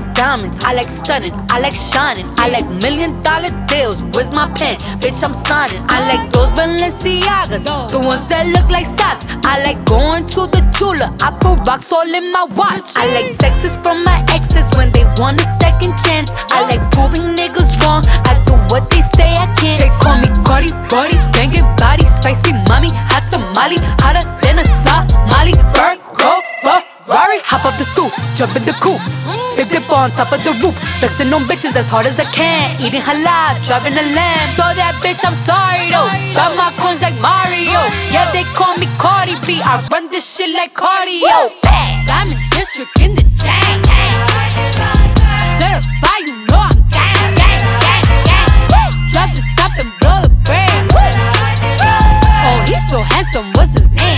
diamonds, I like stunning, I like shining, I like $1 million deals. Where's my pen? Bitch, I'm signing. I like those Balenciagas, the ones that look like socks. I like going to the Tula, I put rocks all in my watch. I like texts from my exes when they want a second chance. I like proving niggas wrong, I do what they say I can't. They call me Cardi, Cardi, banging body, spicy mommy, hot tamale, hotter than a Somali. Virgo, Ferrari, hop off the stoop, jump in the coupe, big dip on top of the roof, flexing on bitches as hard as I can, eating halal, driving a lamb. So that bitch, I'm sorry though, got my coins like Mario. Yeah, they call me Cardi B, I run this shit like cardio. I'm in district in the chain. Certified, you know I'm gang, gang, gang, gang. Drop the top and blow the brand. Oh, he's so handsome, what's his name?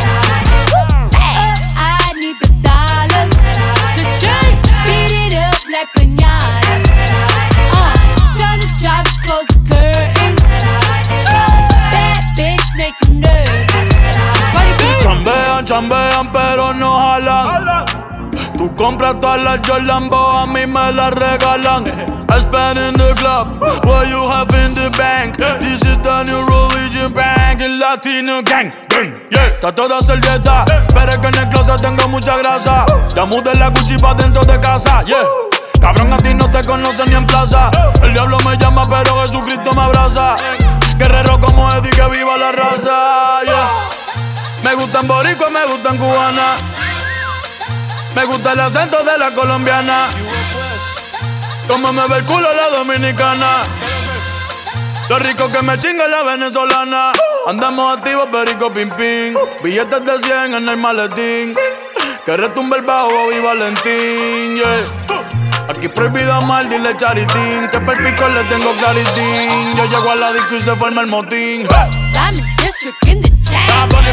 I need the dollars to change. Beat it up like piñata. Tell the job to close the curtains. That bitch make him nervous. Chambean, chambean, pero no jalan. Tú compras todas las Jordan, a mí me las regalan. I spend in the club, what you have in the bank. This is the new religion bank, el Latino gang. Yeah, trato de hacer dieta, pero es que en el closet tengo mucha grasa. Ya mudé la Gucci pa' dentro de casa, yeah. Cabrón, a ti no te conocen ni en plaza. El diablo me llama, pero Jesucristo me abraza. Guerrero como Eddie, que viva la raza, yeah. Me gustan boricua, me gustan cubana. Me gusta el acento de la colombiana. Como me ve el culo la dominicana. Lo rico que me chinga la venezolana. Andamos activos, perico, pim, pim. Billetes de 100 en el maletín. Que retumbe el bajo y Valentín, yeah. Aquí prohibido amar, dile charitín. Que per pico le tengo claritín. Yo llego a la disco y se forma el motín. Diamond District in the chain.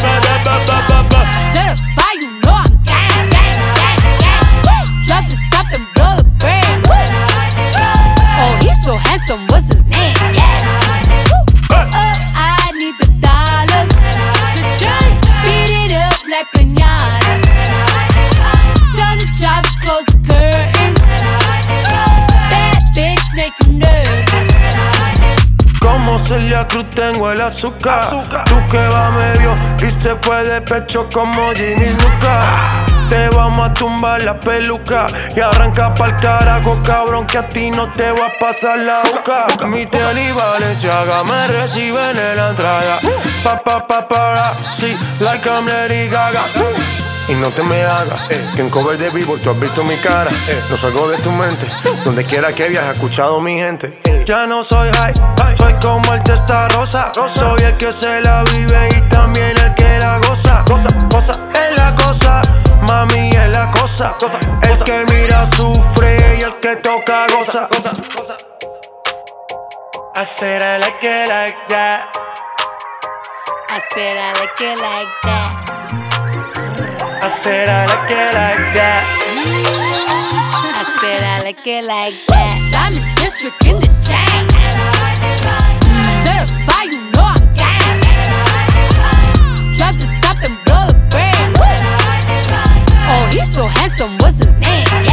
Certified, you know I'm gang, gang, gang, gang. Drop the top and blow the brand. Oh, he's so handsome, what's his name? I need the dollars to change. Beat it up like piñata. Tell the job to close the curtains. That bitch make him nervous. Como Celia Cruz tengo el azúcar. Tú que va medio y se fue de pecho como Ginny Luca. Te vamos a tumbar la peluca y arranca pa'l carajo, cabrón, que a ti no te va a pasar la boca. Mi tele y Valenciaga me reciben en la entrada. Para, sí, like I'm Lady Gaga. Y no te me hagas, que en cover de Billboard tú has visto mi cara. No salgo de tu mente, donde quiera que viajes, he escuchado mi gente. Ya no soy high, soy como el testa rosa. Soy el que se la vive y también el que la goza. Goza, es la cosa, mami es la cosa. El que mira sufre y el que toca goza. I said I like it like that. I said I like it like that. I said I like it like that. I said I like it like that. Diamond District in the chain. Certified, you know I'm gang. Drop the top and blow the brand. Oh, he's so handsome, what's his name?